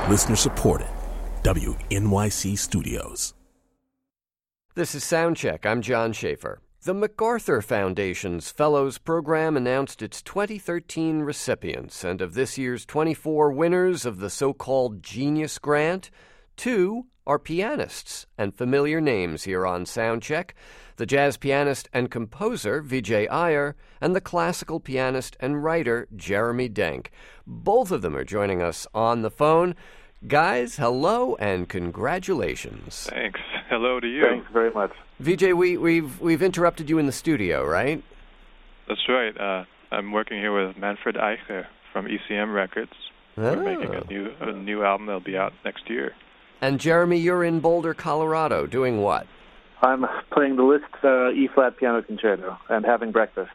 Listener supported. WNYC Studios. This is Soundcheck. I'm John Schaefer. The MacArthur Foundation's Fellows Program announced its 2013 recipients, and of this year's 24 winners of the so-called Genius Grant, 2 are pianists and familiar names here on Soundcheck: the jazz pianist and composer Vijay Iyer and the classical pianist and writer Jeremy Denk. Both of them are joining us on the phone. Guys, hello and congratulations. Thanks. Hello to you. Thanks very much. Vijay, we've interrupted you in the studio, right? That's right. I'm working here with Manfred Eicher from ECM Records. We're making a new album that'll be out next year. And Jeremy, you're in Boulder, Colorado, doing what? I'm playing the Liszt E-flat piano concerto and having breakfast.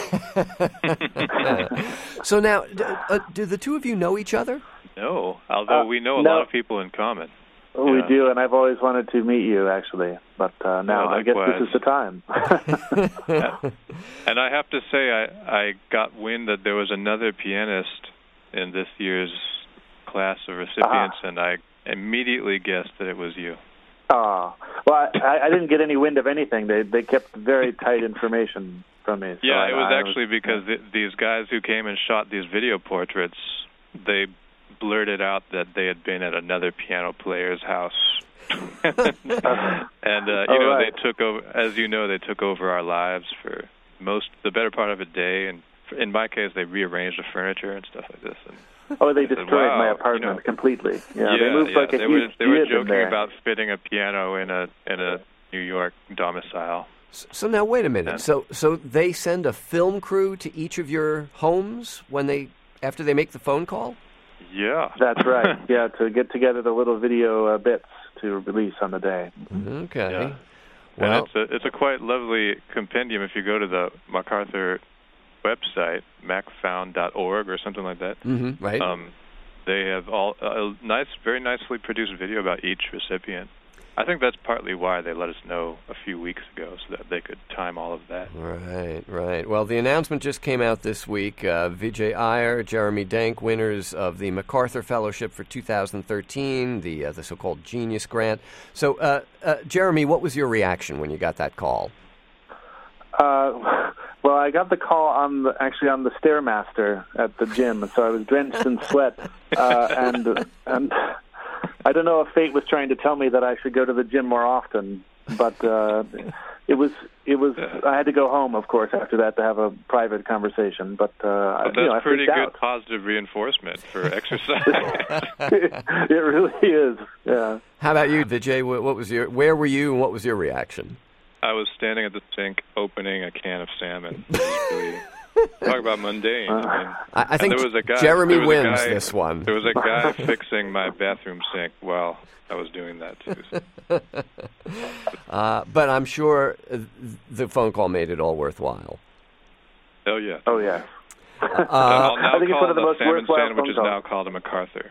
So now, do the two of you know each other? No, although we know a lot of people in common. Oh, we do, and I've always wanted to meet you, actually. But now I guess this is the time. And I have to say, I got wind that there was another pianist in this year's class of recipients, and I immediately guessed that it was you. Well, I didn't get any wind of anything. They kept very tight information from me. So yeah, it was actually because these guys who came and shot these video portraits, they blurted out that they had been at another piano player's house. And, right. they took over, as you know, they took over our lives for the better part of a day. And in my case, they rearranged the furniture and stuff like this. And they destroyed my apartment completely. Yeah, they moved like a huge They were jib in joking there. about fitting a piano in a New York domicile. So now, wait a minute. So they send a film crew to each of your homes after they make the phone call? Yeah. That's right. Yeah, to get together the little video bits to release on the day. Okay. Yeah. Well, and it's a quite lovely compendium if you go to the MacArthur website, macfound.org or something like that. Mm-hmm, right. They have very nicely produced video about each recipient. I think that's partly why they let us know a few weeks ago, so that they could time all of that. Right. Well, the announcement just came out this week. Vijay Iyer, Jeremy Denk, winners of the MacArthur Fellowship for 2013, the so-called Genius Grant. So, Jeremy, what was your reaction when you got that call? Well, I got the call on the Stairmaster at the gym, so I was drenched in sweat, and I don't know if fate was trying to tell me that I should go to the gym more often, but it was. I had to go home, of course, after that to have a private conversation. But I pretty good out. Positive reinforcement for exercise. It really is. Yeah. How about you, Vijay? Where were you, and what was your reaction? I was standing at the sink opening a can of salmon. Talk about mundane. I think there was a guy, Jeremy wins this one. There was a guy fixing my bathroom sink while I was doing that, too. But I'm sure the phone call made it all worthwhile. Oh, yeah. Oh, yeah. I think it's one of the most salmon worthwhile sandwich is phone now called a MacArthur.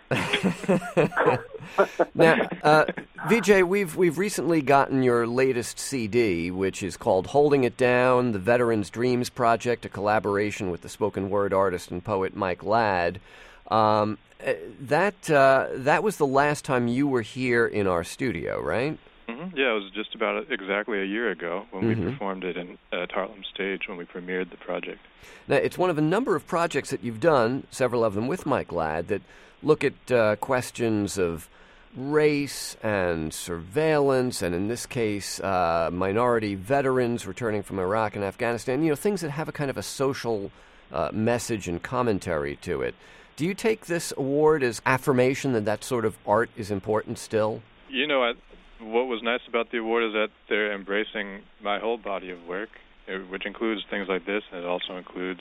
Now, Vijay, we've recently gotten your latest CD, which is called Holding It Down, the Veterans Dreams Project, a collaboration with the spoken word artist and poet Mike Ladd. That was the last time you were here in our studio, right? Mm-hmm. Yeah, it was just about exactly a year ago when we performed it at Harlem Stage when we premiered the project. Now, it's one of a number of projects that you've done, several of them with Mike Ladd, that look at questions of race and surveillance, and in this case, minority veterans returning from Iraq and Afghanistan, things that have a kind of a social message and commentary to it. Do you take this award as affirmation that sort of art is important still? What was nice about the award is that they're embracing my whole body of work, which includes things like this, and it also includes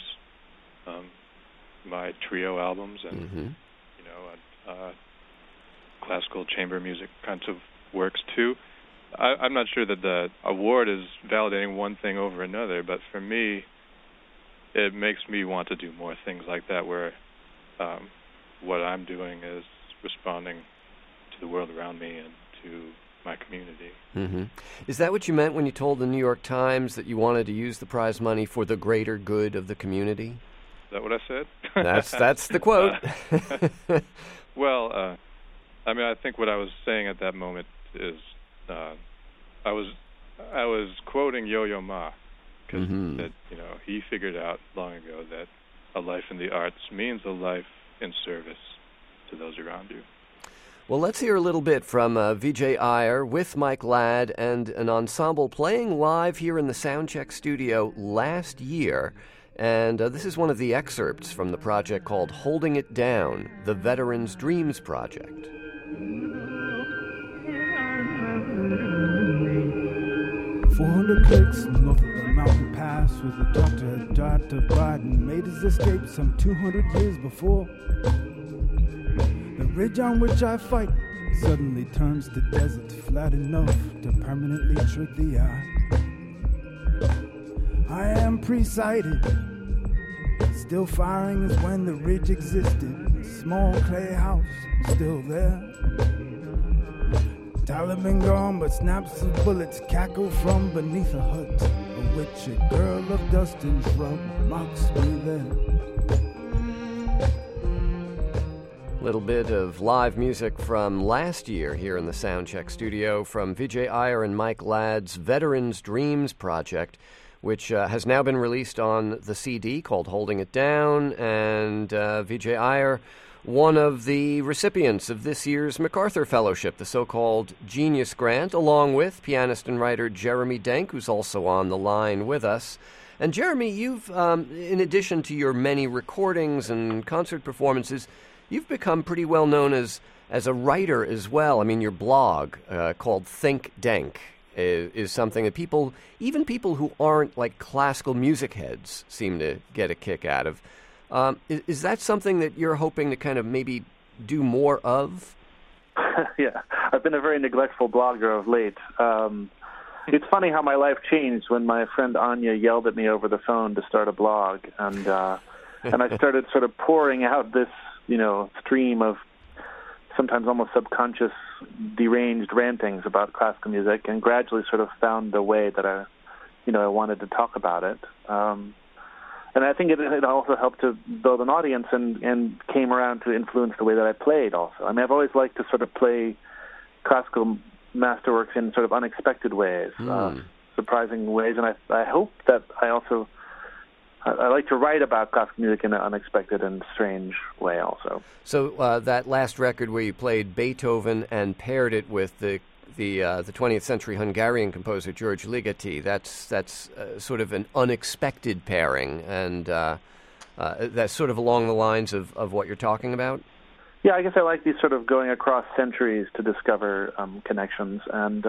my trio albums and classical chamber music kinds of works too. I'm not sure that the award is validating one thing over another, but for me, it makes me want to do more things like that, where what I'm doing is responding to the world around me and to my community. Mm-hmm. Is that what you meant when you told the New York Times that you wanted to use the prize money for the greater good of the community? Is that what I said? That's the quote. Well, I mean, I think what I was saying at that moment is I was quoting Yo-Yo Ma, because that, he figured out long ago that a life in the arts means a life in service to those around you. Well, let's hear a little bit from Vijay Iyer with Mike Ladd and an ensemble playing live here in the Soundcheck studio last year. And this is one of the excerpts from the project called Holding It Down, the Veterans' Dreams Project. 400 clicks north of the mountain pass, where the doctor had died to Biden, made his escape some 200 years before. The ridge on which I fight suddenly turns to desert, flat enough to permanently trick the eye. I am pre-sighted, still firing as when the ridge existed. Small clay house, still there. Taliban gone, but snaps of bullets cackle from beneath a hut, of which a girl of dust and shrub mocks me there. Little bit of live music from last year here in the Soundcheck studio from Vijay Iyer and Mike Ladd's Veterans' Dreams Project, which has now been released on the CD called Holding It Down, and Vijay Iyer, one of the recipients of this year's MacArthur Fellowship, the so-called Genius Grant, along with pianist and writer Jeremy Denk, who's also on the line with us. And Jeremy, you've, in addition to your many recordings and concert performances, you've become pretty well known as a writer as well. I mean, your blog called Think Denk is something that people, even people who aren't like classical music heads, seem to get a kick out of. Is that something that you're hoping to kind of maybe do more of? Yeah, I've been a very neglectful blogger of late. It's funny how my life changed when my friend Anya yelled at me over the phone to start a blog, and I started sort of pouring out this, stream of sometimes almost subconscious, deranged rantings about classical music, and gradually sort of found a way that I wanted to talk about it. And I think it also helped to build an audience and came around to influence the way that I played also. I mean, I've always liked to sort of play classical masterworks in sort of unexpected ways, surprising ways, and I hope that I like to write about classical music in an unexpected and strange way also. So that last record where you played Beethoven and paired it with the 20th century Hungarian composer George Ligeti, that's sort of an unexpected pairing, and that's sort of along the lines of what you're talking about? Yeah, I guess I like these sort of going across centuries to discover connections, and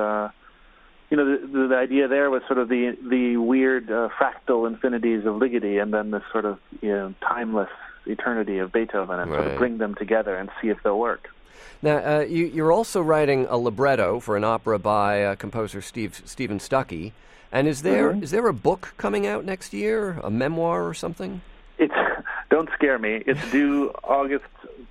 the idea there was sort of the weird fractal infinities of Ligeti, and then this sort of timeless eternity of Beethoven, and sort of bring them together and see if they'll work. Now, you're also writing a libretto for an opera by composer Stephen Stuckey, and is there a book coming out next year, a memoir or something? Don't scare me. It's due August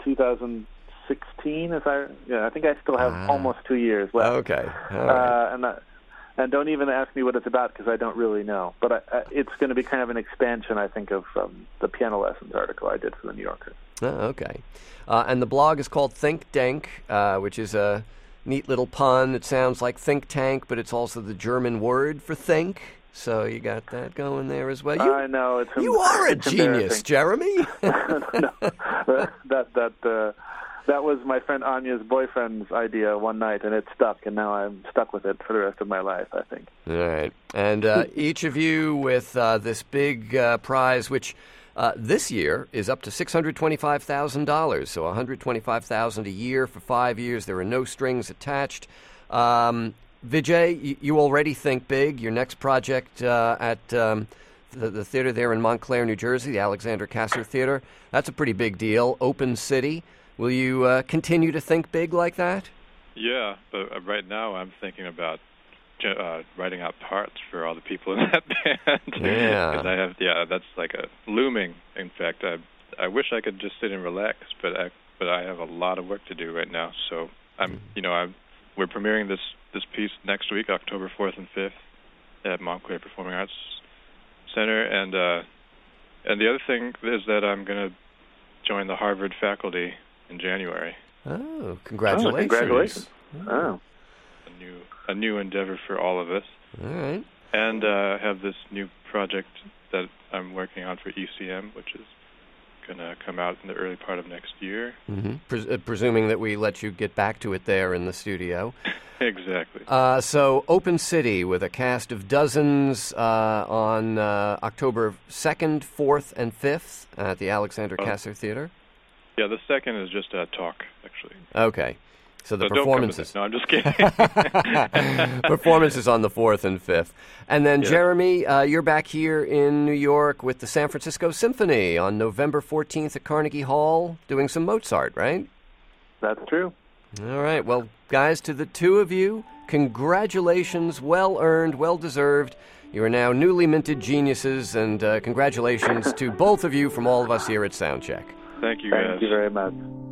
2016. I think I still have almost 2 years left. Okay, all right. And don't even ask me what it's about, because I don't really know. But it's going to be kind of an expansion, I think, of the piano lessons article I did for the New Yorker. Oh, okay. And the blog is called Think Denk, which is a neat little pun. It sounds like think tank, but it's also the German word for think. So you got that going there as well. I know. You are a genius, Jeremy. That was my friend Anya's boyfriend's idea one night, and it stuck, and now I'm stuck with it for the rest of my life, I think. All right. And each of you with this big prize, which this year is up to $625,000, so $125,000 a year for 5 years. There are no strings attached. Vijay, you already think big. Your next project at the theater there in Montclair, New Jersey, the Alexander Kasser Theater, that's a pretty big deal. Open City. Will you continue to think big like that? Yeah, but right now I'm thinking about writing out parts for all the people in that band. Yeah. 'Cause that's like a looming. In fact, I wish I could just sit and relax, but I have a lot of work to do right now. So we're premiering this piece next week, October 4th and 5th, at Montclair Performing Arts Center, and the other thing is that I'm going to join the Harvard faculty in January. Oh, congratulations. Oh, congratulations. Oh. A new endeavor for all of us. All right. And I have this new project that I'm working on for ECM, which is going to come out in the early part of next year. Mm-hmm. Presuming that we let you get back to it there in the studio. Exactly. So Open City with a cast of dozens on October 2nd, 4th, and 5th at the Alexander Kasser Theater. Yeah, the second is just a talk, actually. Okay. So the So performances. No, I'm just kidding. Performances on the 4th and 5th. And then, Yeah. Jeremy, you're back here in New York with the San Francisco Symphony on November 14th at Carnegie Hall doing some Mozart, right? That's true. All right. Well, guys, to the two of you, congratulations. Well earned, well deserved. You are now newly minted geniuses, and congratulations to both of you from all of us here at Soundcheck. Thank you, guys. Thank you very much.